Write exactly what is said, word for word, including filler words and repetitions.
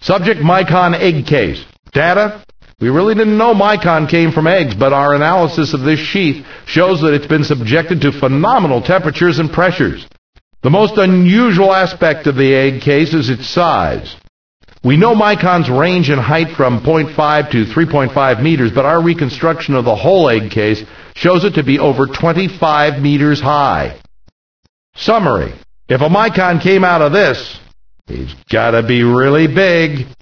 Subject, Micon egg case. Data, we really didn't know Micon came from eggs, but our analysis of this sheath shows that it's been subjected to phenomenal temperatures and pressures. The most unusual aspect of the egg case is its size. We know Micon's range in height from zero point five to three point five meters, but our reconstruction of the whole egg case shows it to be over twenty-five meters high. Summary. If a Micon came out of this, he's got to be really big.